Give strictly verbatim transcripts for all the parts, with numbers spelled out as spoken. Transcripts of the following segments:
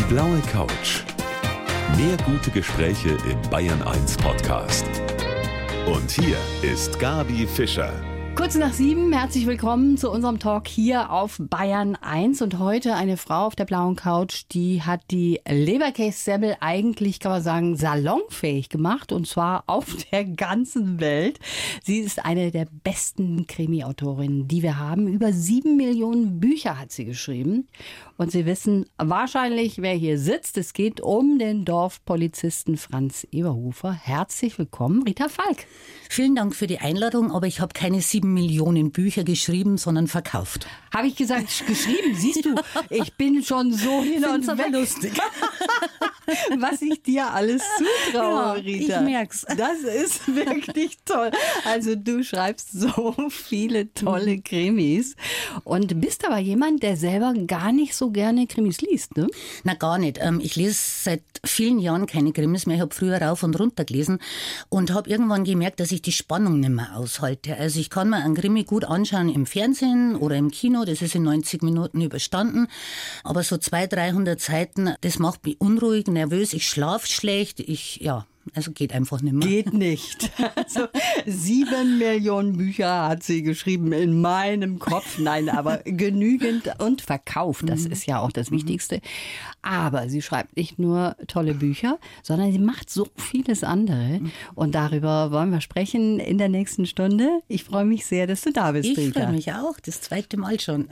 blaue Couch. Mehr gute Gespräche im Bayern eins Podcast. Und hier ist Gabi Fischer. Kurz nach sieben, herzlich willkommen zu unserem Talk hier auf Bayern eins. Und heute eine Frau auf der blauen Couch, die hat die Leberkässemmel eigentlich, kann man sagen, salonfähig gemacht. Und zwar auf der ganzen Welt. Sie ist eine der besten Krimi-Autorinnen, die wir haben. Über sieben Millionen Bücher hat sie geschrieben. Und Sie wissen wahrscheinlich, wer hier sitzt. Es geht um den Dorfpolizisten Franz Eberhofer. Herzlich willkommen, Rita Falk. Vielen Dank für die Einladung, aber ich habe keine sieben Millionen Bücher geschrieben, sondern verkauft. Habe ich gesagt, geschrieben? Siehst du, ich bin schon so hin und aber weg. lustig. Was ich dir alles zutraue, Ja, Rita. ich merk's. Das ist wirklich toll. Also du schreibst so viele tolle Krimis und bist aber jemand, der selber gar nicht so gerne Krimis liest, ne? Na, gar nicht. Ähm, Ich lese seit vielen Jahren keine Krimis mehr. Ich habe früher rauf und runter gelesen und habe irgendwann gemerkt, dass ich die Spannung nicht mehr aushalte. Also ich kann mir einen Krimi gut anschauen im Fernsehen oder im Kino, das ist in neunzig Minuten überstanden. Aber so zweihundert, dreihundert Seiten, das macht mich unruhig, nervös, ich schlafe schlecht, ich, ja... Also geht einfach nicht mehr. Geht nicht. Also sieben Millionen Bücher hat sie geschrieben in meinem Kopf. Nein, aber genügend und verkauft. Das ist ja auch das Wichtigste. Aber sie schreibt nicht nur tolle Bücher, sondern sie macht so vieles andere. Und darüber wollen wir sprechen in der nächsten Stunde. Ich freue mich sehr, dass du da bist, Ich Rita. freue mich auch, das zweite Mal schon.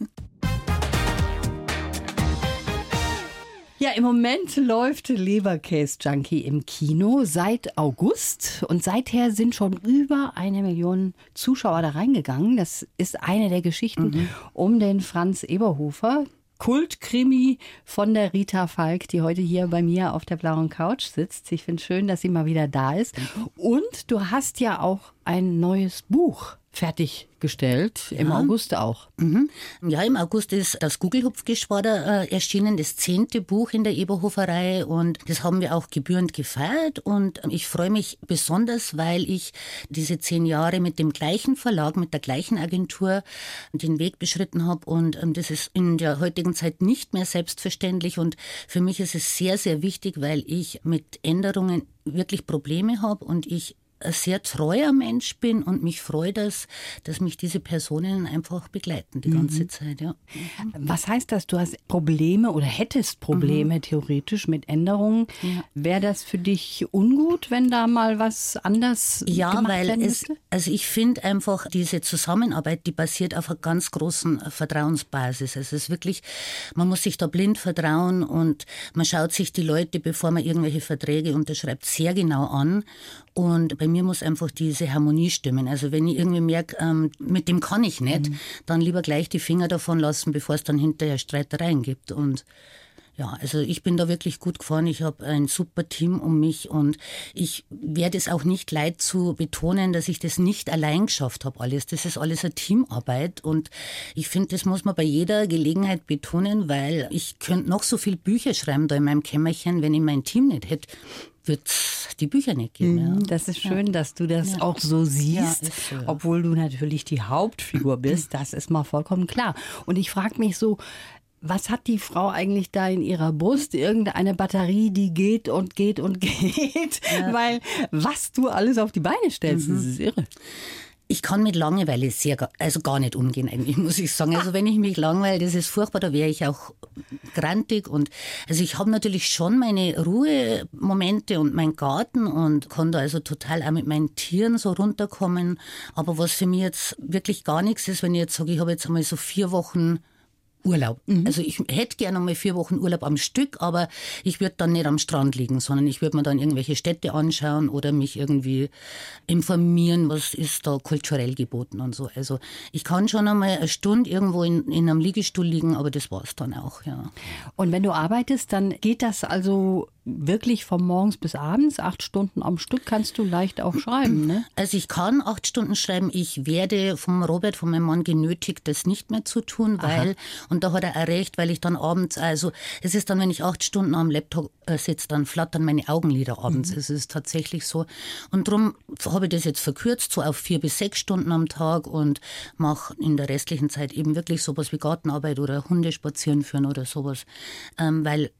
Ja, im Moment läuft Leberkäse-Junkie im Kino seit August und seither sind schon über eine Million Zuschauer da reingegangen. Das ist eine der Geschichten mhm. um den Franz Eberhofer. Kultkrimi von der Rita Falk, die heute hier bei mir auf der blauen Couch sitzt. Ich finde es schön, dass sie mal wieder da ist. Und du hast ja auch ein neues Buch fertiggestellt, ja. Im August auch. Mhm. Ja, im August ist das Gugelhupfgeschwader äh, erschienen, das zehnte Buch in der Eberhofer-Reihe und das haben wir auch gebührend gefeiert und ich freue mich besonders, weil ich diese zehn Jahre mit dem gleichen Verlag, mit der gleichen Agentur den Weg beschritten habe und ähm, das ist in der heutigen Zeit nicht mehr selbstverständlich und für mich ist es sehr, sehr wichtig, weil ich mit Änderungen wirklich Probleme habe und ich ein sehr treuer Mensch bin und mich freut es, dass mich diese Personen einfach begleiten die ganze mhm. Zeit. Ja. Was heißt das? Du hast Probleme oder hättest Probleme mhm. theoretisch mit Änderungen. Ja. Wäre das für dich ungut, wenn da mal was anders ja, gemacht weil werden es, müsste? also ich finde einfach, diese Zusammenarbeit, die basiert auf einer ganz großen Vertrauensbasis. Also es ist wirklich, man muss sich da blind vertrauen und man schaut sich die Leute, bevor man irgendwelche Verträge unterschreibt, sehr genau an. Und bei mir muss einfach diese Harmonie stimmen. Also wenn ich irgendwie merke, ähm, mit dem kann ich nicht, mhm. dann lieber gleich die Finger davon lassen, bevor es dann hinterher Streitereien gibt. Und ja, also ich bin da wirklich gut gefahren. Ich habe ein super Team um mich und ich werde es auch nicht leid zu betonen, dass ich das nicht allein geschafft habe alles. Das ist alles eine Teamarbeit und ich finde, das muss man bei jeder Gelegenheit betonen, weil ich könnte noch so viele Bücher schreiben da in meinem Kämmerchen, wenn ich mein Team nicht hätte, wird es die Bücher nicht geben. Ja. Das ist schön, ja. dass du das ja. auch so siehst, ja, so, ja. obwohl du natürlich die Hauptfigur bist. Das ist mal vollkommen klar. Und ich frage mich so, was hat die Frau eigentlich da in ihrer Brust? Irgendeine Batterie, die geht und geht und geht. Ja. Weil was du alles auf die Beine stellst, mhm. das ist irre. Ich kann mit Langeweile sehr, also gar nicht umgehen eigentlich, muss ich sagen. Also wenn ich mich langweile, das ist furchtbar, da wäre ich auch grantig. Und also ich habe natürlich schon meine Ruhemomente und meinen Garten und kann da also total auch mit meinen Tieren so runterkommen. Aber was für mich jetzt wirklich gar nichts ist, wenn ich jetzt sage, ich habe jetzt einmal so vier Wochen Urlaub. Mhm. Also ich hätte gerne mal vier Wochen Urlaub am Stück, aber ich würde dann nicht am Strand liegen, sondern ich würde mir dann irgendwelche Städte anschauen oder mich irgendwie informieren, was ist da kulturell geboten und so. Also ich kann schon einmal eine Stunde irgendwo in, in einem Liegestuhl liegen, aber das war's dann auch, ja. Und wenn du arbeitest, dann geht das also wirklich von morgens bis abends, acht Stunden am Stück kannst du leicht auch schreiben, ne? Also ich kann acht Stunden schreiben. Ich werde vom Robert, von meinem Mann genötigt, das nicht mehr zu tun, weil, Aha. und da hat er auch recht, weil ich dann abends, also es ist dann, wenn ich acht Stunden am Laptop äh, sitze, dann flattern meine Augenlider abends. Mhm. Es ist tatsächlich so. Und darum habe ich das jetzt verkürzt, so auf vier bis sechs Stunden am Tag und mache in der restlichen Zeit eben wirklich sowas wie Gartenarbeit oder Hunde spazieren führen oder sowas, ähm, weil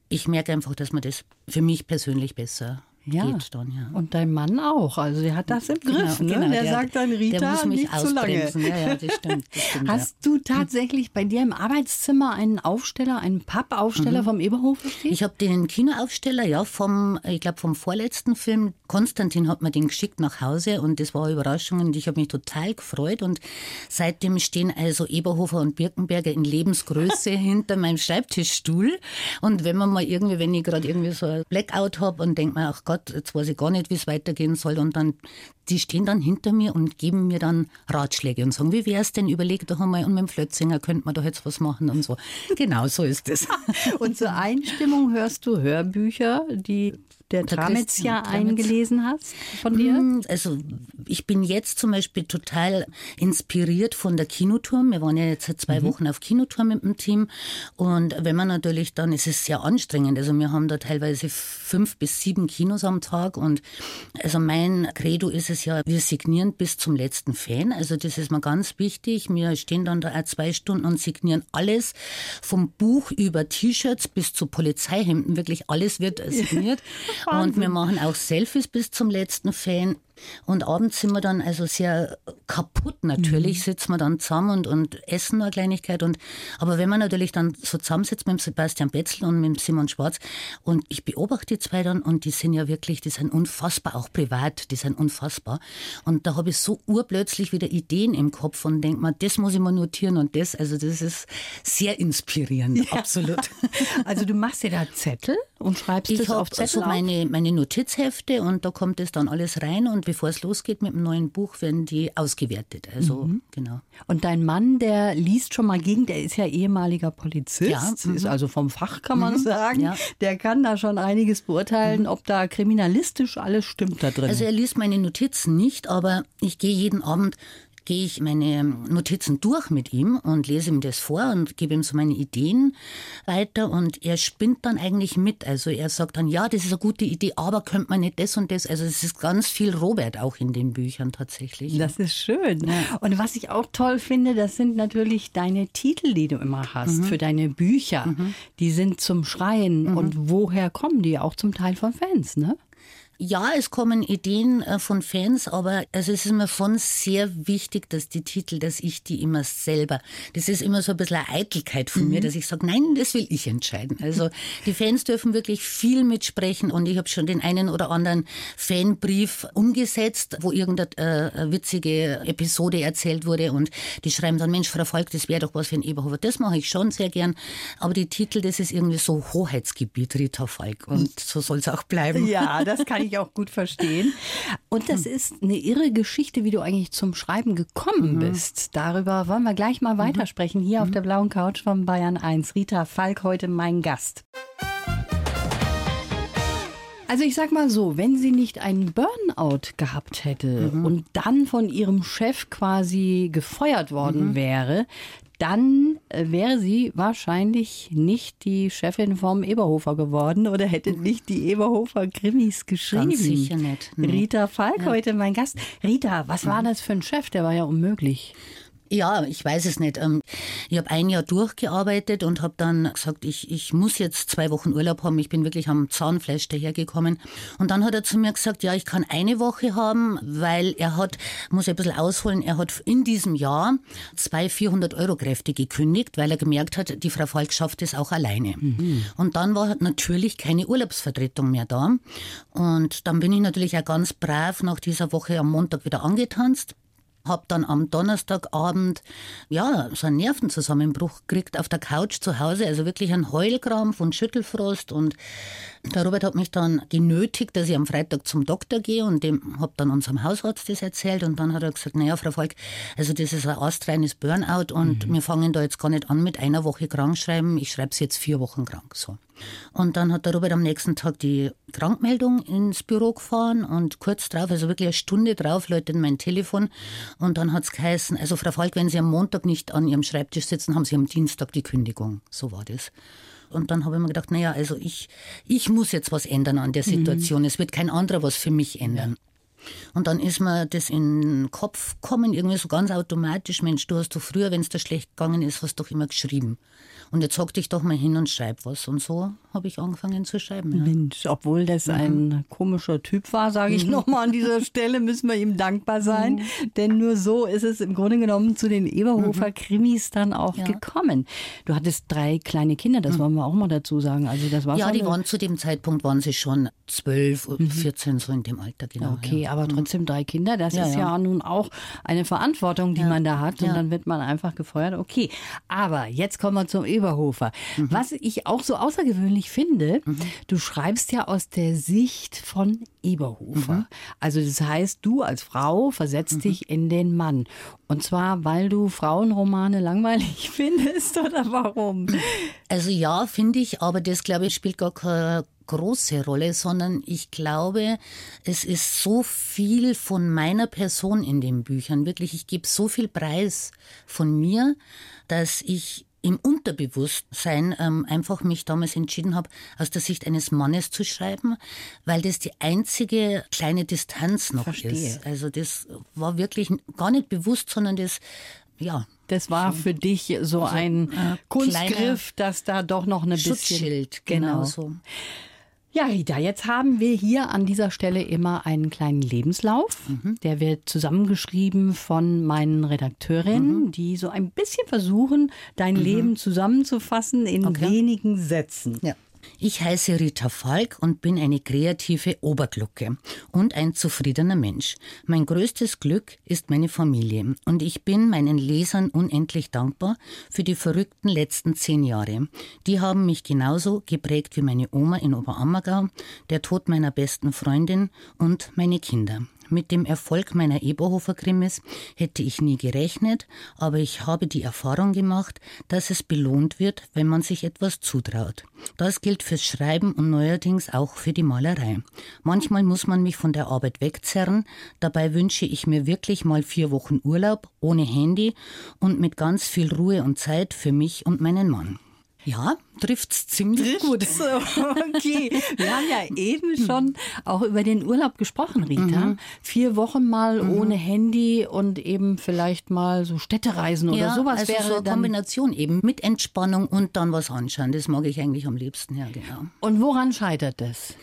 ich merke einfach, dass man das für mich persönlich besser ja. geht dann, ja. Und dein Mann auch, also der hat das im Griff, genau, ne? Genau, der, der sagt dann, Rita, der muss mich nicht zu lange. Ja, ja, das stimmt. Das stimmt Hast ja. du tatsächlich bei dir im Arbeitszimmer einen Aufsteller, einen Pappaufsteller mhm. vom Eberhofer stehen? Ich habe den Kinoaufsteller, ja, vom, ich glaube vom vorletzten Film. Konstantin hat mir den geschickt nach Hause und das war eine Überraschung und ich habe mich total gefreut und seitdem stehen also Eberhofer und Birkenberger in Lebensgröße hinter meinem Schreibtischstuhl und wenn man mal irgendwie, wenn ich gerade irgendwie so ein Blackout habe und denke mir, ach Gott, jetzt weiß ich gar nicht, wie es weitergehen soll und dann, die stehen dann hinter mir und geben mir dann Ratschläge und sagen, wie wär's denn, überleg doch einmal und mit dem Flötzinger könnte man doch jetzt was machen und so. Genau, so ist es. Und zur Einstimmung hörst du Hörbücher, die der Tramitz ja eingelesen hast von dir? Also ich bin jetzt zum Beispiel total inspiriert von der Kinotour. Wir waren ja jetzt seit zwei mhm. Wochen auf Kinotour mit dem Team und wenn man natürlich dann, es ist sehr anstrengend, also wir haben da teilweise fünf bis sieben Kinos am Tag und also mein Credo ist es ja, wir signieren bis zum letzten Fan, also das ist mir ganz wichtig. Wir stehen dann da auch zwei Stunden und signieren alles, vom Buch über T-Shirts bis zu Polizeihemden, wirklich alles wird signiert. Wahnsinn. Und wir machen auch Selfies bis zum letzten Fan. Und abends sind wir dann also sehr kaputt natürlich, mhm. sitzen wir dann zusammen und, und essen eine Kleinigkeit. Und, aber wenn man natürlich dann so zusammensitzt mit dem Sebastian Betzel und mit dem Simon Schwarz und ich beobachte die zwei dann und die sind ja wirklich, die sind unfassbar, auch privat, die sind unfassbar. Und da habe ich so urplötzlich wieder Ideen im Kopf und denke mir, das muss ich mal notieren und das, also das ist sehr inspirierend, ja. Absolut. Also du machst dir da Zettel und schreibst ich das auf Zettel so auf? meine, meine Notizhefte und da kommt das dann alles rein und bevor es losgeht mit dem neuen Buch, werden die ausgewertet. Also, mhm. genau. Und dein Mann, der liest schon mal gegen, der ist ja ehemaliger Polizist, ja, ist also vom Fach, kann man mhm. sagen. Ja. Der kann da schon einiges beurteilen, mhm. ob da kriminalistisch alles stimmt da drin. Also er liest meine Notizen nicht, aber ich gehe jeden Abend gehe ich meine Notizen durch mit ihm und lese ihm das vor und gebe ihm so meine Ideen weiter und er spinnt dann eigentlich mit. Also er sagt dann, ja, das ist eine gute Idee, aber könnte man nicht das und das. Also es ist ganz viel Robert auch in den Büchern tatsächlich. Das ist schön. Ja. Und was ich auch toll finde, das sind natürlich deine Titel, die du immer hast, mhm. für deine Bücher. Mhm. Die sind zum Schreien. Mhm. Und woher kommen die? Auch zum Teil von Fans, ne? Ja, es kommen Ideen von Fans, aber also es ist mir schon sehr wichtig, dass die Titel, dass ich die immer selber, das ist immer so ein bisschen eine Eitelkeit von mhm. mir, dass ich sage, nein, das will ich entscheiden. Also die Fans dürfen wirklich viel mitsprechen und ich habe schon den einen oder anderen Fanbrief umgesetzt, wo irgendeine äh, witzige Episode erzählt wurde und die schreiben dann, Mensch, Frau Falk, das wäre doch was für ein Eberhofer. Das mache ich schon sehr gern, aber die Titel, das ist irgendwie so Hoheitsgebiet Rita Falk und so soll es auch bleiben. Ja, das kann ich auch gut verstehen. Und das ist eine irre Geschichte, wie du eigentlich zum Schreiben gekommen mhm. bist. Darüber wollen wir gleich mal weitersprechen, hier mhm. auf der blauen Couch von Bayern eins. Rita Falk, heute mein Gast. Also ich sag mal so, wenn sie nicht einen Burnout gehabt hätte mhm. und dann von ihrem Chef quasi gefeuert worden mhm. wäre, dann wäre sie wahrscheinlich nicht die Chefin vom Eberhofer geworden oder hätte nicht die Eberhofer Krimis geschrieben. Ganz sicher nicht. Nee. Rita Falk, ja. heute mein Gast. Rita, was war das für ein Chef? Der war ja unmöglich. Ja, ich weiß es nicht. Ich habe ein Jahr durchgearbeitet und habe dann gesagt, ich, ich muss jetzt zwei Wochen Urlaub haben. Ich bin wirklich am Zahnfleisch dahergekommen. Und dann hat er zu mir gesagt, ja, ich kann eine Woche haben, weil er hat, muss ich ein bisschen ausholen, er hat in diesem Jahr zwei vierhundert-Euro-Kräfte gekündigt, weil er gemerkt hat, die Frau Falk schafft es auch alleine. Mhm. Und dann war natürlich keine Urlaubsvertretung mehr da. Und dann bin ich natürlich auch ganz brav nach dieser Woche am Montag wieder angetanzt. Hab dann am Donnerstagabend ja, so einen Nervenzusammenbruch gekriegt auf der Couch zu Hause, also wirklich einen Heulkrampf und Schüttelfrost und der Robert hat mich dann genötigt, dass ich am Freitag zum Doktor gehe und dem habe dann unserem Hausarzt das erzählt und dann hat er gesagt, naja, Frau Falk, also das ist ein astreines Burnout und mhm. wir fangen da jetzt gar nicht an mit einer Woche krankschreiben, ich schreibe sie jetzt vier Wochen krank, so. Und dann hat der Robert am nächsten Tag die Krankmeldung ins Büro gefahren und kurz drauf, also wirklich eine Stunde drauf, läutet mein Telefon und dann hat es geheißen, also Frau Falk, wenn Sie am Montag nicht an Ihrem Schreibtisch sitzen, haben Sie am Dienstag die Kündigung. So war das. Und dann habe ich mir gedacht, naja, also ich, ich muss jetzt was ändern an der Situation. Mhm. Es wird kein anderer was für mich ändern. Ja. Und dann ist mir das in den Kopf gekommen, irgendwie so ganz automatisch, Mensch, du hast doch früher, wenn es dir schlecht gegangen ist, hast doch immer geschrieben. Und jetzt hock dich doch mal hin und schreib was. Und so habe ich angefangen zu schreiben. Ja. Mensch, obwohl das ein mhm. komischer Typ war, sage ich mhm. nochmal an dieser Stelle, müssen wir ihm dankbar sein. Mhm. Denn nur so ist es im Grunde genommen zu den Eberhofer-Krimis dann auch ja. gekommen. Du hattest drei kleine Kinder, das mhm. wollen wir auch mal dazu sagen. Also das war ja, so die waren zu dem Zeitpunkt waren sie schon zwölf, mhm. vierzehn, so in dem Alter. Genau. Okay, ja. aber trotzdem drei Kinder, das ja, ist ja. ja nun auch eine Verantwortung, die ja. man da hat. Und ja. dann wird man einfach gefeuert. Okay, aber jetzt kommen wir zum Eberhofer. Mhm. Was ich auch so außergewöhnlich finde, mhm. du schreibst ja aus der Sicht von Eberhofer. Mhm. Also das heißt, du als Frau versetzt mhm. dich in den Mann. Und zwar, weil du Frauenromane langweilig findest oder warum? Also ja, finde ich, aber das, glaube ich, spielt gar keine große Rolle, sondern ich glaube, es ist so viel von meiner Person in den Büchern. Wirklich, ich gebe so viel Preis von mir, dass ich im Unterbewusstsein ähm, einfach mich damals entschieden habe, aus der Sicht eines Mannes zu schreiben, weil das die einzige kleine Distanz noch Verstehe. ist. Also das war wirklich gar nicht bewusst, sondern das, ja. Das war für dich so also ein äh, Kunstgriff, dass da doch noch eine Schutzschild, bisschen... Genau. genau so. Ja, Rita, jetzt haben wir hier an dieser Stelle immer einen kleinen Lebenslauf. Mhm. Der wird zusammengeschrieben von meinen Redakteurinnen, mhm. die so ein bisschen versuchen, dein mhm. Leben zusammenzufassen in okay. wenigen Sätzen. Ja. Ich heiße Rita Falk und bin eine kreative Oberglucke und ein zufriedener Mensch. Mein größtes Glück ist meine Familie und ich bin meinen Lesern unendlich dankbar für die verrückten letzten zehn Jahre. Die haben mich genauso geprägt wie meine Oma in Oberammergau, der Tod meiner besten Freundin und meine Kinder. Mit dem Erfolg meiner Eberhofer-Krimis hätte ich nie gerechnet, aber ich habe die Erfahrung gemacht, dass es belohnt wird, wenn man sich etwas zutraut. Das gilt fürs Schreiben und neuerdings auch für die Malerei. Manchmal muss man mich von der Arbeit wegzerren, dabei wünsche ich mir wirklich mal vier Wochen Urlaub, ohne Handy und mit ganz viel Ruhe und Zeit für mich und meinen Mann. Ja, trifft's ziemlich gut. So, okay. Wir haben ja eben schon auch über den Urlaub gesprochen, Rita. Mhm. Vier Wochen mal mhm. ohne Handy und eben vielleicht mal so Städtereisen oder ja, sowas also wäre so eine dann Kombination eben mit Entspannung und dann was anschauen. Das mag ich eigentlich am liebsten, ja genau. Und woran scheitert das?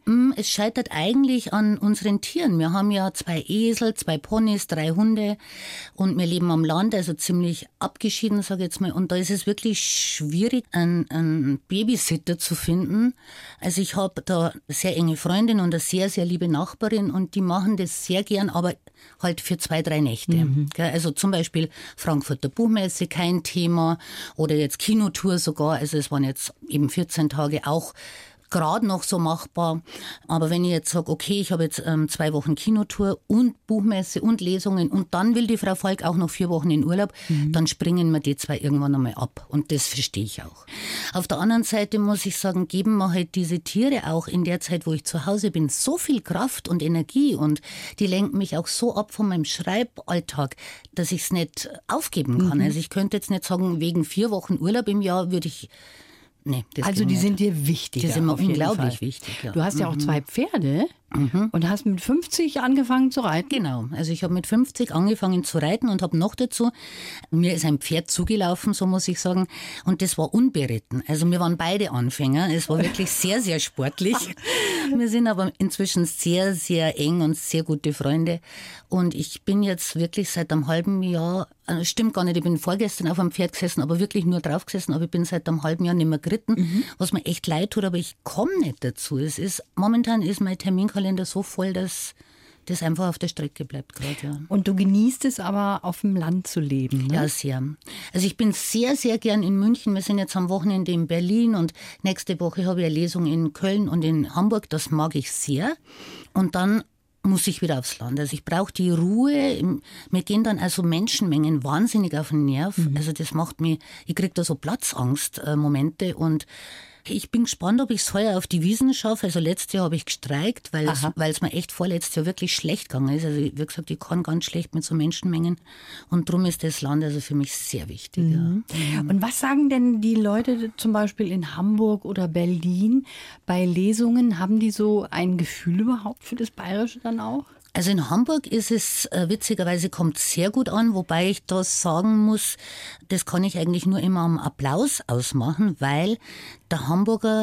Es scheitert eigentlich an unseren Tieren. Wir haben ja zwei Esel, zwei Ponys, drei Hunde und wir leben am Land, also ziemlich abgeschieden, sage ich jetzt mal. Und da ist es wirklich schwierig, einen, einen Babysitter zu finden. Also ich habe da eine sehr enge Freundin und eine sehr, sehr liebe Nachbarin und die machen das sehr gern, aber halt für zwei, drei Nächte. Mhm. Also zum Beispiel Frankfurter Buchmesse, kein Thema, oder jetzt Kinotour sogar. Also es waren jetzt eben vierzehn Tage auch gerade noch so machbar. Aber wenn ich jetzt sage, okay, ich habe jetzt ähm, zwei Wochen Kinotour und Buchmesse und Lesungen und dann will die Frau Falk auch noch vier Wochen in Urlaub, mhm. dann springen wir die zwei irgendwann einmal ab. Und das verstehe ich auch. Auf der anderen Seite muss ich sagen, geben mir halt diese Tiere auch in der Zeit, wo ich zu Hause bin, so viel Kraft und Energie und die lenken mich auch so ab von meinem Schreiballtag, dass ich es nicht aufgeben kann. Mhm. Also ich könnte jetzt nicht sagen, wegen vier Wochen Urlaub im Jahr würde ich Nee, also die nicht. Sind dir wichtig. Die sind mir unglaublich wichtig. Ja. Du hast ja auch zwei Pferde mhm. und hast mit fünfzig angefangen zu reiten. Genau, also ich habe mit fünfzig angefangen zu reiten und habe noch dazu, mir ist ein Pferd zugelaufen, so muss ich sagen, und das war unberitten. Also wir waren beide Anfänger, es war wirklich sehr, sehr sportlich. Wir sind aber inzwischen sehr, sehr eng und sehr gute Freunde und ich bin jetzt wirklich seit einem halben Jahr, stimmt gar nicht, ich bin vorgestern auf einem Pferd gesessen, aber wirklich nur drauf gesessen, aber ich bin seit einem halben Jahr nicht mehr geritten, mhm. was mir echt leid tut, aber ich komme nicht dazu. Es ist, momentan ist mein Terminkalender so voll, dass das einfach auf der Strecke bleibt gerade. Ja. Und du genießt es aber, auf dem Land zu leben, ne? Ja, sehr. Also ich bin sehr, sehr gern in München. Wir sind jetzt am Wochenende in Berlin und nächste Woche habe ich eine Lesung in Köln und in Hamburg. Das mag ich sehr. Und dann muss ich wieder aufs Land. Also ich brauche die Ruhe. Mir gehen dann also Menschenmengen wahnsinnig auf den Nerv. Mhm. Also das macht mich, ich kriege da so Platzangst-Momente und ich bin gespannt, ob ich es heuer auf die Wiesn schaffe. Also letztes Jahr habe ich gestreikt, weil es mir echt vorletztes Jahr wirklich schlecht gegangen ist. Also wie gesagt, ich kann ganz schlecht mit so Menschenmengen. Und darum ist das Land also für mich sehr wichtig. Mhm. Ja. Und was sagen denn die Leute zum Beispiel in Hamburg oder Berlin bei Lesungen? Haben die so ein Gefühl überhaupt für das Bayerische dann auch? Also in Hamburg ist es, äh, witzigerweise kommt sehr gut an, wobei ich da sagen muss, das kann ich eigentlich nur immer am Applaus ausmachen, weil der Hamburger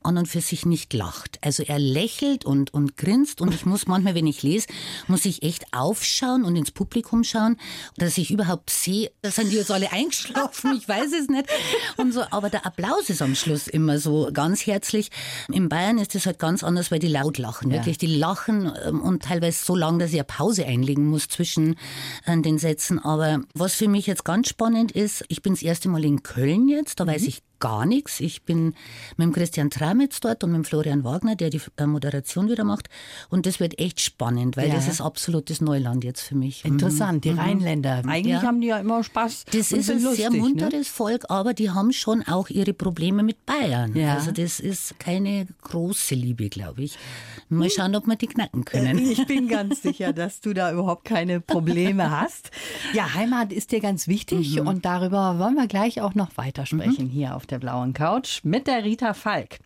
an und für sich nicht lacht. Also er lächelt und, und grinst und ich muss manchmal, wenn ich lese, muss ich echt aufschauen und ins Publikum schauen, dass ich überhaupt sehe, da sind die jetzt alle eingeschlafen, ich weiß es nicht. Und so, aber der Applaus ist am Schluss immer so ganz herzlich. In Bayern ist das halt ganz anders, weil die laut lachen. Ja. Wirklich, die lachen und teilweise so lang, dass ich eine Pause einlegen muss zwischen den Sätzen. Aber was für mich jetzt ganz spannend ist, ich bin das erste Mal in Köln jetzt, da mhm. weiß ich gar nichts. Ich bin mit dem Christian Tramitz dort und mit dem Florian Wagner, der die Moderation wieder macht. Und das wird echt spannend, weil ja. das ist absolutes Neuland jetzt für mich. Interessant, die mhm. Rheinländer. Eigentlich ja. haben die ja immer Spaß. Das ist ein lustig, sehr munteres ne? Volk, aber die haben schon auch ihre Probleme mit Bayern. Ja. Also das ist keine große Liebe, glaube ich. Mal schauen, ob wir die knacken können. Ich bin ganz sicher, dass du da überhaupt keine Probleme hast. Ja, Heimat ist dir ganz wichtig mhm. und darüber wollen wir gleich auch noch weitersprechen mhm. hier auf der blauen Couch mit der Rita Falk.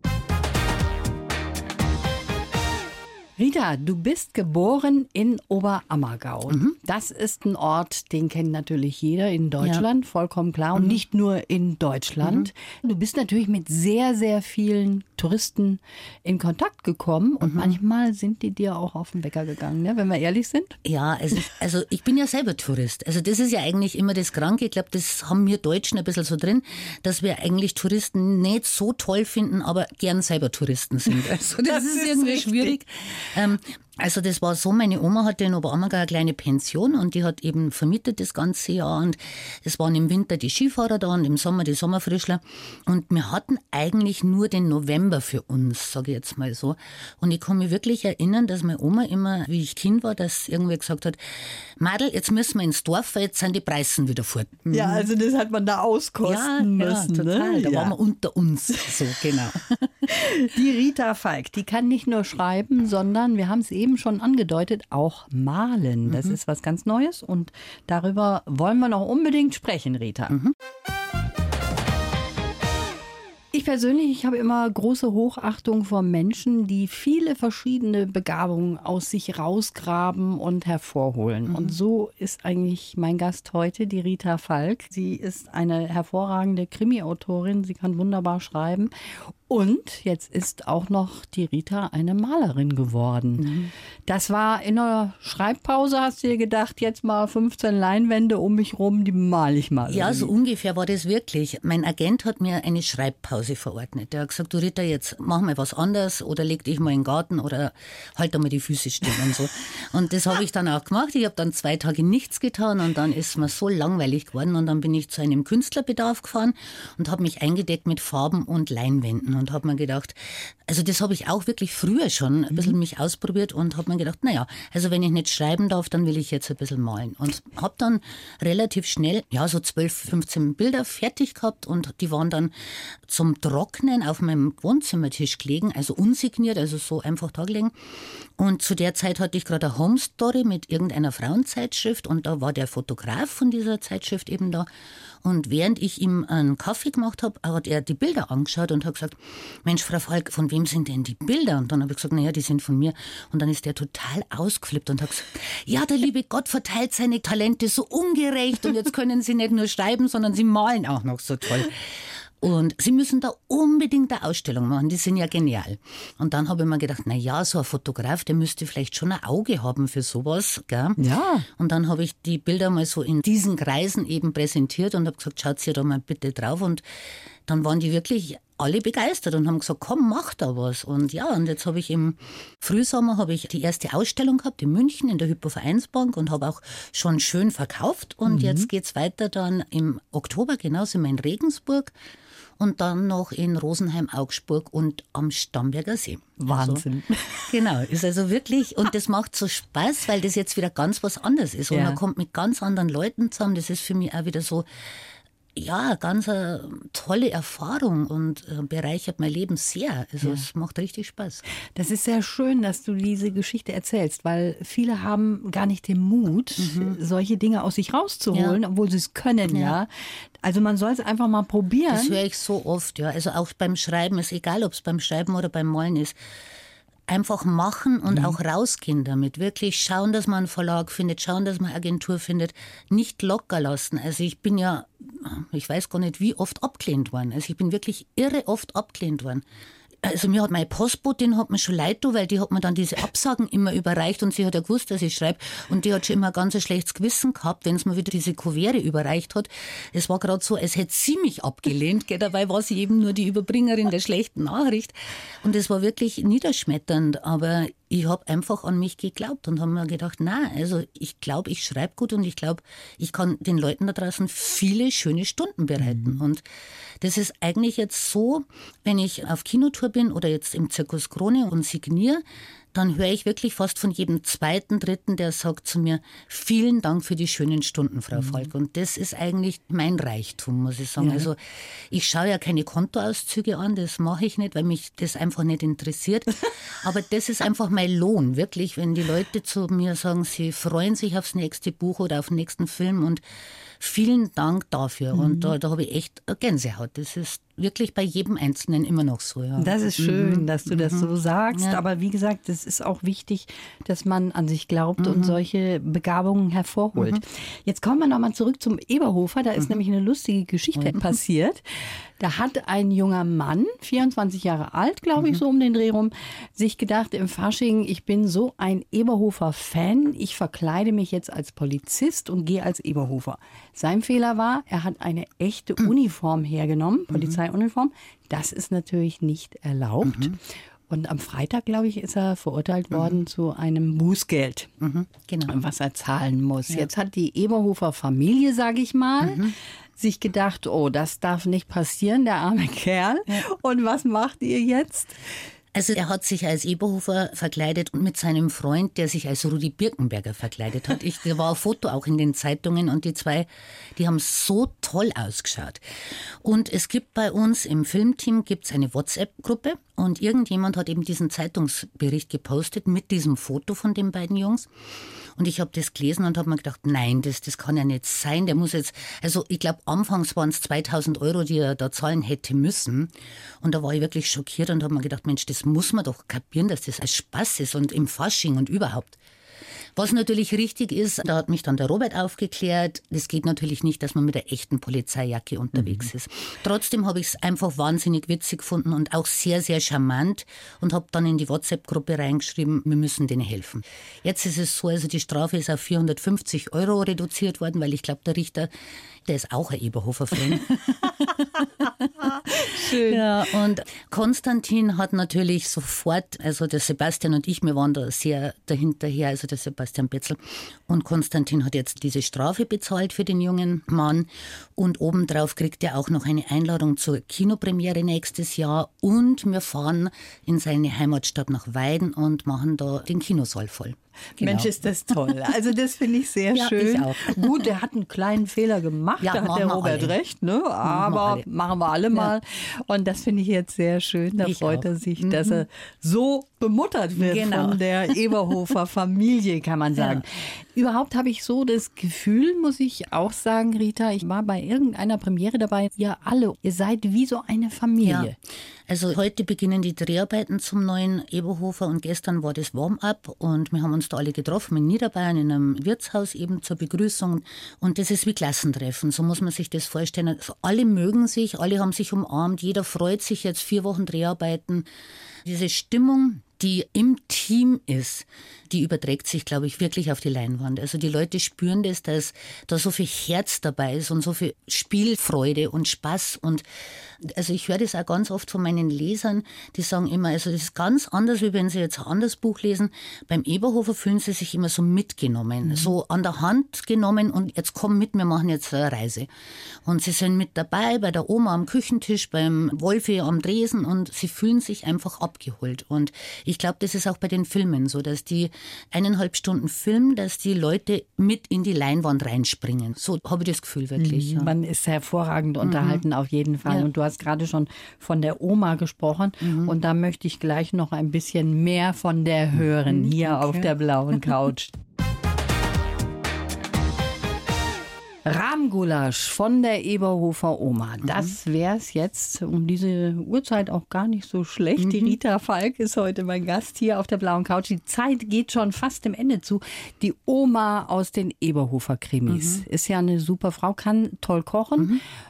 Rita, du bist geboren in Oberammergau. Mhm. Das ist ein Ort, den kennt natürlich jeder in Deutschland, ja. vollkommen klar. Und mhm. nicht nur in Deutschland. Mhm. Du bist natürlich mit sehr, sehr vielen Touristen in Kontakt gekommen. Und mhm. manchmal sind die dir auch auf den Wecker gegangen, ne? Wenn wir ehrlich sind. Ja, also, also ich bin ja selber Tourist. Also das ist ja eigentlich immer das Kranke. Ich glaube, das haben wir Deutschen ein bisschen so drin, dass wir eigentlich Touristen nicht so toll finden, aber gern selber Touristen sind. Also das, das ist, ist irgendwie richtig. Schwierig. Ähm, also das war so, meine Oma hatte in Oberammergau eine kleine Pension und die hat eben vermietet das ganze Jahr und es waren im Winter die Skifahrer da und im Sommer die Sommerfrischler und wir hatten eigentlich nur den November für uns, sage ich jetzt mal so. Und ich kann mich wirklich erinnern, dass meine Oma immer, wie ich Kind war, dass irgendwer gesagt hat, Madel, jetzt müssen wir ins Dorf, weil jetzt sind die Preisen wieder fort. Ja, also das hat man da auskosten ja, müssen. Ja, total. Ne? Da ja. waren wir unter uns, so genau. Die Rita Falk, die kann nicht nur schreiben, sondern, wir haben es eben schon angedeutet, auch malen. Das mhm. ist was ganz Neues und darüber wollen wir noch unbedingt sprechen, Rita. Mhm. Ich persönlich, ich habe immer große Hochachtung vor Menschen, die viele verschiedene Begabungen aus sich rausgraben und hervorholen. Mhm. Und so ist eigentlich mein Gast heute, die Rita Falk. Sie ist eine hervorragende Krimi-Autorin, sie kann wunderbar schreiben. Und jetzt ist auch noch die Rita eine Malerin geworden. Mhm. Das war in einer Schreibpause, hast du dir gedacht, jetzt mal fünfzehn Leinwände um mich rum, die male ich mal. Ja, so ungefähr war das wirklich. Mein Agent hat mir eine Schreibpause verordnet. Der hat gesagt, du Rita, jetzt mach mal was anderes oder leg dich mal in den Garten oder halt da mal die Füße still und so. Und das habe ich dann auch gemacht. Ich habe dann zwei Tage nichts getan und dann ist mir so langweilig geworden und dann bin ich zu einem Künstlerbedarf gefahren und habe mich eingedeckt mit Farben und Leinwänden. Und habe mir gedacht, also das habe ich auch wirklich früher schon ein bisschen mich ausprobiert und habe mir gedacht, naja, also wenn ich nicht schreiben darf, dann will ich jetzt ein bisschen malen. Und habe dann relativ schnell, ja so zwölf, fünfzehn Bilder fertig gehabt und die waren dann zum Trocknen auf meinem Wohnzimmertisch gelegen, also unsigniert, also so einfach da gelegen. Und zu der Zeit hatte ich gerade eine Home Story mit irgendeiner Frauenzeitschrift und da war der Fotograf von dieser Zeitschrift eben da. Und während ich ihm einen Kaffee gemacht habe, hat er die Bilder angeschaut und hat gesagt, Mensch, Frau Falk, von wem sind denn die Bilder? Und dann habe ich gesagt, naja, die sind von mir. Und dann ist der total ausgeflippt und hat gesagt, ja, der liebe Gott verteilt seine Talente so ungerecht und jetzt können Sie nicht nur schreiben, sondern Sie malen auch noch so toll. Und Sie müssen da unbedingt eine Ausstellung machen, die sind ja genial. Und dann habe ich mir gedacht, na ja, so ein Fotograf, der müsste vielleicht schon ein Auge haben für sowas, gell? Ja. Und dann habe ich die Bilder mal so in diesen Kreisen eben präsentiert und habe gesagt, schaut sie da mal bitte drauf. Und dann waren die wirklich alle begeistert und haben gesagt, komm, mach da was. Und ja, und jetzt habe ich im Frühsommer habe ich die erste Ausstellung gehabt in München in der Hypo-Vereinsbank und habe auch schon schön verkauft. Und mhm. jetzt geht's weiter dann im Oktober, genauso in Regensburg. Und dann noch in Rosenheim, Augsburg und am Starnberger See. Wahnsinn. Also, genau, ist also wirklich, und das macht so Spaß, weil das jetzt wieder ganz was anderes ist. Und ja. man kommt mit ganz anderen Leuten zusammen. Das ist für mich auch wieder so, ja, ganz eine tolle Erfahrung und bereichert mein Leben sehr. Also ja. es macht richtig Spaß. Das ist sehr schön, dass du diese Geschichte erzählst, weil viele haben gar nicht den Mut, mhm. solche Dinge aus sich rauszuholen, ja. obwohl sie es können, ja. ja. Also man soll es einfach mal probieren. Das höre ich so oft, ja. Also auch beim Schreiben, ist egal, ob es beim Schreiben oder beim Malen ist. Einfach machen und mhm. auch rausgehen damit. Wirklich schauen, dass man einen Verlag findet, schauen, dass man eine Agentur findet. Nicht locker lassen. Also ich bin ja, ich weiß gar nicht, wie oft abgelehnt worden. Also ich bin wirklich irre oft abgelehnt worden. also mir hat meine Postbotin hat mir schon leid getan, weil die hat mir dann diese Absagen immer überreicht und sie hat ja gewusst, dass ich schreibe und die hat schon immer ganz ein schlechtes Gewissen gehabt, wenn es mir wieder diese Kuverte überreicht hat. Es war gerade so, als hätte sie mich abgelehnt, gell? Dabei war sie eben nur die Überbringerin der schlechten Nachricht und es war wirklich niederschmetternd, aber ich habe einfach an mich geglaubt und habe mir gedacht, na, also ich glaube, ich schreibe gut und ich glaube, ich kann den Leuten da draußen viele schöne Stunden bereiten. Mhm. Und das ist eigentlich jetzt so, wenn ich auf Kinotour bin oder jetzt im Zirkus Krone und signiere, dann höre ich wirklich fast von jedem zweiten, dritten, der sagt zu mir, vielen Dank für die schönen Stunden, Frau mhm. Falk. Und das ist eigentlich mein Reichtum, muss ich sagen. Ja. Also ich schaue ja keine Kontoauszüge an, das mache ich nicht, weil mich das einfach nicht interessiert. Aber das ist einfach mein Lohn, wirklich, wenn die Leute zu mir sagen, sie freuen sich aufs nächste Buch oder auf den nächsten Film und vielen Dank dafür. Mhm. Und da, da habe ich echt Gänsehaut. Das ist wirklich bei jedem Einzelnen immer noch so. Ja. Das ist schön, mhm. dass du das so sagst. Ja. Aber wie gesagt, es ist auch wichtig, dass man an sich glaubt mhm. und solche Begabungen hervorholt. Mhm. Jetzt kommen wir nochmal zurück zum Eberhofer. Da ist mhm. nämlich eine lustige Geschichte mhm. passiert. Da hat ein junger Mann, vierundzwanzig Jahre alt, glaube ich, mhm. so um den Dreh rum, sich gedacht im Fasching, ich bin so ein Eberhofer-Fan, ich verkleide mich jetzt als Polizist und gehe als Eberhofer. Sein Fehler war, er hat eine echte mhm. Uniform hergenommen, Polizeiuniform. Das ist natürlich nicht erlaubt. Mhm. Und am Freitag, glaube ich, ist er verurteilt worden mhm. zu einem Bußgeld, mhm. genau. was er zahlen muss. Ja. Jetzt hat die Eberhofer Familie, sage ich mal, mhm. sich gedacht, oh, das darf nicht passieren, der arme Kerl. Ja. Und was macht ihr jetzt? Also er hat sich als Eberhofer verkleidet und mit seinem Freund, der sich als Rudi Birkenberger verkleidet hat. Ich, da war ein Foto auch in den Zeitungen und die zwei, die haben so toll ausgeschaut. Und es gibt bei uns im Filmteam gibt's eine WhatsApp-Gruppe und irgendjemand hat eben diesen Zeitungsbericht gepostet mit diesem Foto von den beiden Jungs. Und ich habe das gelesen und habe mir gedacht, nein, das, das kann ja nicht sein. Der muss jetzt, also ich glaube, anfangs waren es zweitausend Euro, die er da zahlen hätte müssen. Und da war ich wirklich schockiert und habe mir gedacht, Mensch, das muss man doch kapieren, dass das als Spaß ist und im Fasching und überhaupt. Was natürlich richtig ist, da hat mich dann der Robert aufgeklärt, das geht natürlich nicht, dass man mit der echten Polizeijacke unterwegs mhm. ist. Trotzdem habe ich es einfach wahnsinnig witzig gefunden und auch sehr, sehr charmant und habe dann in die WhatsApp-Gruppe reingeschrieben, wir müssen denen helfen. Jetzt ist es so, also die Strafe ist auf vierhundertfünfzig Euro reduziert worden, weil ich glaube, der Richter, der ist auch ein Eberhofer-Fan. Schön. Ja, und Konstantin hat natürlich sofort, also der Sebastian und ich, wir waren da sehr dahinterher, also der Sebastian Betzel. Und Konstantin hat jetzt diese Strafe bezahlt für den jungen Mann. Und obendrauf kriegt er auch noch eine Einladung zur Kinopremiere nächstes Jahr. Und wir fahren in seine Heimatstadt nach Weiden und machen da den Kinosaal voll. Genau. Mensch, ist das toll. Also das finde ich sehr ja, schön. Ich auch. Gut, der hat einen kleinen Fehler gemacht, ja, da hat der Robert alle. recht, ne? Aber machen wir, machen wir alle mal. Ja. Und das finde ich jetzt sehr schön. Da ich freut auch. er sich, mhm. dass er so bemuttert wird genau. von der Eberhofer Familie, kann man sagen. Ja. Überhaupt habe ich so das Gefühl, muss ich auch sagen, Rita, ich war bei irgendeiner Premiere dabei. Ihr alle, ihr seid wie so eine Familie. Ja. Also heute beginnen die Dreharbeiten zum neuen Eberhofer und gestern war das Warm-up und wir haben uns da alle getroffen in Niederbayern in einem Wirtshaus eben zur Begrüßung und das ist wie Klassentreffen, so muss man sich das vorstellen. Also alle mögen sich, alle haben sich umarmt, jeder freut sich jetzt vier Wochen Dreharbeiten. Diese Stimmung, die im Team ist, die überträgt sich, glaube ich, wirklich auf die Leinwand. Also die Leute spüren das, dass da so viel Herz dabei ist und so viel Spielfreude und Spaß. Und also ich höre das auch ganz oft von meinen Lesern, die sagen immer, also das ist ganz anders, wie wenn sie jetzt ein anderes Buch lesen. Beim Eberhofer fühlen sie sich immer so mitgenommen, mhm. so an der Hand genommen und jetzt komm mit, wir machen jetzt eine Reise. Und sie sind mit dabei bei der Oma am Küchentisch, beim Wolfi am Dresen und sie fühlen sich einfach abgeholt. Und ich glaube, das ist auch bei den Filmen so, dass die eineinhalb Stunden Film, dass die Leute mit in die Leinwand reinspringen. So habe ich das Gefühl wirklich. Mhm. Ja. Man ist hervorragend unterhalten, mhm. auf jeden Fall. Ja. Und du hast gerade schon von der Oma gesprochen. Mhm. Und da möchte ich gleich noch ein bisschen mehr von der hören, hier okay. auf der blauen Couch. Rahmgulasch von der Eberhofer Oma. Das wäre es jetzt um diese Uhrzeit auch gar nicht so schlecht. Mhm. Die Rita Falk ist heute mein Gast hier auf der blauen Couch. Die Zeit geht schon fast dem Ende zu. Die Oma aus den Eberhofer Krimis. Mhm. Ist ja eine super Frau, kann toll kochen. Mhm.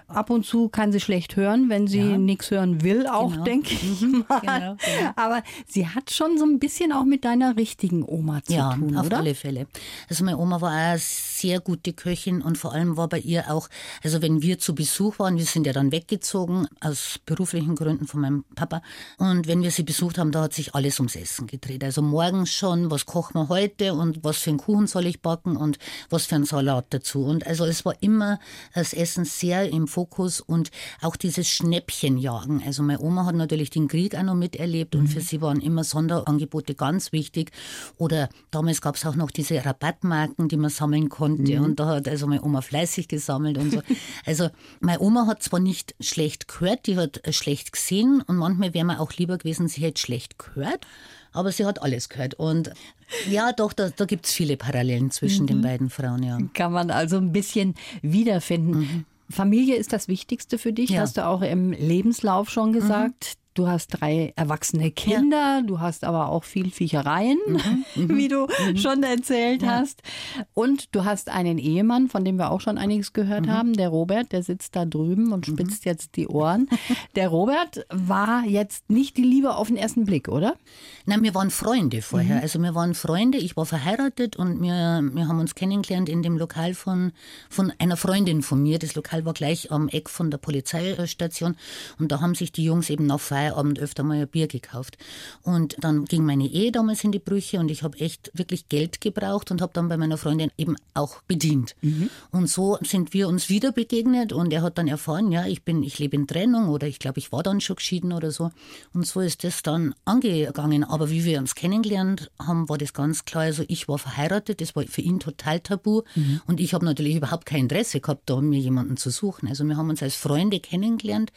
Ab und zu kann sie schlecht hören, wenn sie ja. nichts hören will, auch, genau. denke ich mal. Genau, genau. Aber sie hat schon so ein bisschen auch mit deiner richtigen Oma zu ja, tun, auf oder? alle Fälle. Also meine Oma war auch eine sehr gute Köchin und vor allem war bei ihr auch, also wenn wir zu Besuch waren, wir sind ja dann weggezogen aus beruflichen Gründen von meinem Papa und wenn wir sie besucht haben, da hat sich alles ums Essen gedreht. Also morgens schon, was kochen wir heute und was für einen Kuchen soll ich backen und was für einen Salat dazu. Und also es war immer das Essen sehr im Fokus und auch dieses Schnäppchenjagen. Also meine Oma hat natürlich den Krieg auch noch miterlebt und mhm. für sie waren immer Sonderangebote ganz wichtig. Oder damals gab es auch noch diese Rabattmarken, die man sammeln konnte. Mhm. Und da hat also meine Oma fleißig gesammelt und so. Also meine Oma hat zwar nicht schlecht gehört, die hat schlecht gesehen und manchmal wäre mir auch lieber gewesen, sie hätte schlecht gehört. Aber sie hat alles gehört. Und ja, doch, da, da gibt es viele Parallelen zwischen mhm. den beiden Frauen. Ja. Kann man also ein bisschen wiederfinden. Mhm. Familie ist das Wichtigste für dich, ja. hast du auch im Lebenslauf schon gesagt. Mhm. Du hast drei erwachsene Kinder, ja. du hast aber auch viel Viechereien, mhm. wie du mhm. schon erzählt ja. hast. Und du hast einen Ehemann, von dem wir auch schon einiges gehört mhm. haben, der Robert, der sitzt da drüben und spitzt mhm. jetzt die Ohren. Der Robert war jetzt nicht die Liebe auf den ersten Blick, oder? Nein, wir waren Freunde vorher. Mhm. Also wir waren Freunde, ich war verheiratet und wir, wir haben uns kennengelernt in dem Lokal von, von einer Freundin von mir. Das Lokal war gleich am Eck von der Polizeistation und da haben sich die Jungs eben nach Feierabend öfter mal ein Bier gekauft. Und dann ging meine Ehe damals in die Brüche und ich habe echt wirklich Geld gebraucht und habe dann bei meiner Freundin eben auch bedient. Mhm. Und so sind wir uns wieder begegnet und er hat dann erfahren, ja, ich bin, ich lebe in Trennung oder ich glaube, ich war dann schon geschieden oder so. Und so ist das dann angegangen. Aber wie wir uns kennengelernt haben, war das ganz klar. Also ich war verheiratet, das war für ihn total tabu. Mhm. Und ich habe natürlich überhaupt kein Interesse gehabt, da mir jemanden zu suchen. Also wir haben uns als Freunde kennengelernt.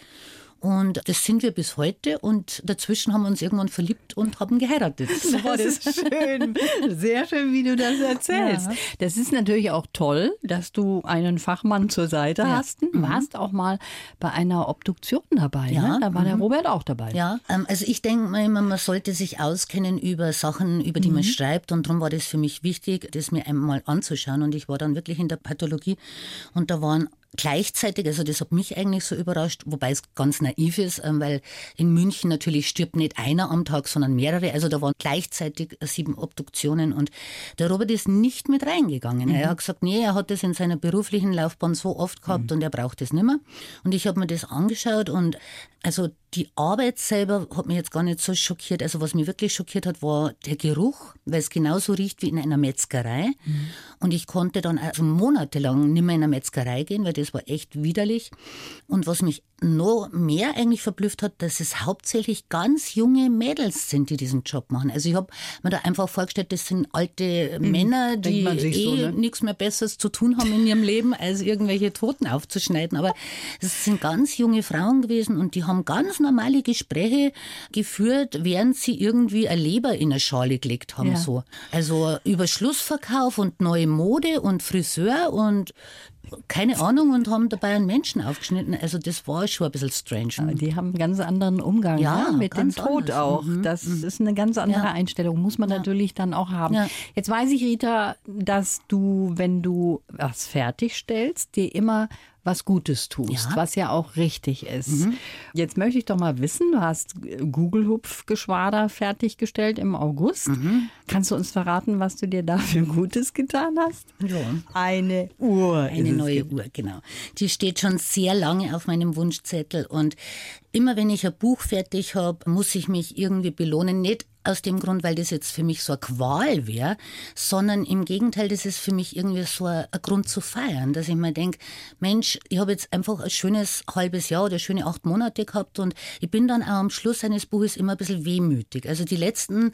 Und das sind wir bis heute und dazwischen haben wir uns irgendwann verliebt und haben geheiratet. So war das. Das ist schön, sehr schön, wie du das erzählst. Ja. Das ist natürlich auch toll, dass du einen Fachmann zur Seite ja. hast. Du mhm. warst auch mal bei einer Obduktion dabei, ja. ne? Da war mhm. der Robert auch dabei. Ja, also ich denke mal immer, man sollte sich auskennen über Sachen, über die mhm. man schreibt und darum war das für mich wichtig, das mir einmal anzuschauen und ich war dann wirklich in der Pathologie und da waren gleichzeitig, also das hat mich eigentlich so überrascht, wobei es ganz naiv ist, weil in München natürlich stirbt nicht einer am Tag, sondern mehrere. Also da waren gleichzeitig sieben Obduktionen und der Robert ist nicht mit reingegangen. Mhm. Er hat gesagt, nee, er hat das in seiner beruflichen Laufbahn so oft gehabt mhm. und er braucht das nicht mehr. Und ich habe mir das angeschaut und also die Arbeit selber hat mich jetzt gar nicht so schockiert. Also was mich wirklich schockiert hat, war der Geruch, weil es genauso riecht wie in einer Metzgerei. Mhm. Und ich konnte dann also monatelang nicht mehr in eine Metzgerei gehen, weil das war echt widerlich. Und was mich noch mehr eigentlich verblüfft hat, dass es hauptsächlich ganz junge Mädels sind, die diesen Job machen. Also ich habe mir da einfach vorgestellt, das sind alte mhm. Männer, die eh so, ne? nichts mehr Besseres zu tun haben in ihrem Leben, als irgendwelche Toten aufzuschneiden. Aber es sind ganz junge Frauen gewesen und die haben ganz normale Gespräche geführt, während sie irgendwie eine Leber in eine Schale gelegt haben. Ja. So. Also über Schlussverkauf und neue Mode und Friseur und keine Ahnung und haben dabei einen Menschen aufgeschnitten. Also das war schon ein bisschen strange. Ja, die haben einen ganz anderen Umgang ja, ja, mit dem Tod anders. Auch. Mhm. Das mhm. ist eine ganz andere ja. Einstellung, muss man ja. natürlich dann auch haben. Ja. Jetzt weiß ich, Rita, dass du, wenn du was fertigstellst, dir immer was Gutes tust, ja. was ja auch richtig ist. Mhm. Jetzt möchte ich doch mal wissen, du hast Gugelhupfgeschwader fertiggestellt im August. Mhm. Kannst du uns verraten, was du dir dafür Gutes getan hast? Ja. Eine Uhr. Eine neue Uhr, genau. Die steht schon sehr lange auf meinem Wunschzettel und immer wenn ich ein Buch fertig habe, muss ich mich irgendwie belohnen. Nicht aus dem Grund, weil das jetzt für mich so eine Qual wäre, sondern im Gegenteil, das ist für mich irgendwie so ein, ein Grund zu feiern, dass ich mir denke, Mensch, ich habe jetzt einfach ein schönes halbes Jahr oder schöne acht Monate gehabt und ich bin dann auch am Schluss eines Buches immer ein bisschen wehmütig. Also die letzten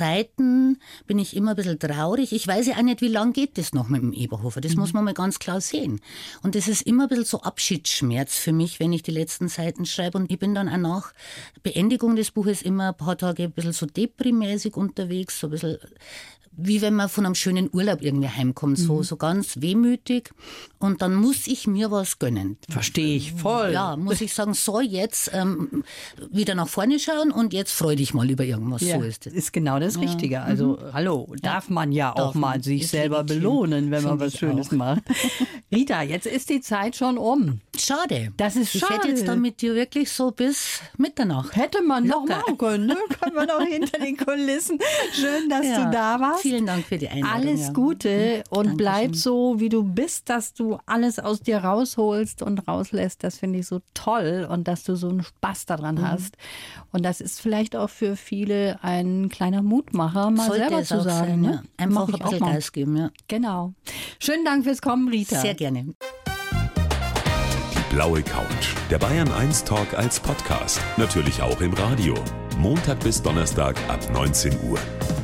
Seiten bin ich immer ein bisschen traurig. Ich weiß ja auch nicht, wie lange geht das noch mit dem Eberhofer. Das mhm. muss man mal ganz klar sehen. Und das ist immer ein bisschen so Abschiedsschmerz für mich, wenn ich die letzten Seiten schreibe. Und ich bin dann auch nach Beendigung des Buches immer ein paar Tage ein bisschen so deprimiert Depri-mäßig unterwegs, so ein bisschen wie wenn man von einem schönen Urlaub irgendwie heimkommt, so, mhm. so ganz wehmütig. Und dann muss ich mir was gönnen. Verstehe ich voll. Ja, muss ich sagen, so jetzt ähm, wieder nach vorne schauen und jetzt freu dich mal über irgendwas. Ja, so ist es. Ist genau das Richtige. Ja. Also, mhm. hallo, darf man ja auch mal man. sich ist selber legitim. belohnen, wenn man was Schönes auch. macht. Rita, jetzt ist die Zeit schon um. Schade. Das ist ich schade. Ich hätte jetzt da mit dir wirklich so bis Mitternacht. Hätte man noch machen können, ne? Können wir noch hinter den Kulissen. Schön, dass ja. du da warst. Vielen Dank für die Einladung. Alles ja. Gute und Dankeschön. bleib so, wie du bist, dass du alles aus dir rausholst und rauslässt. Das finde ich so toll und dass du so einen Spaß daran mhm. hast. Und das ist vielleicht auch für viele ein kleiner Mutmacher, mal Sollte selber zu sagen. Sein, ne? ja. Einfach ein bisschen Gas geben. Ja. Genau. Schönen Dank fürs Kommen, Rita. Sehr gerne. Die blaue Couch. Der Bayern eins Talk als Podcast. Natürlich auch im Radio. Montag bis Donnerstag ab neunzehn Uhr.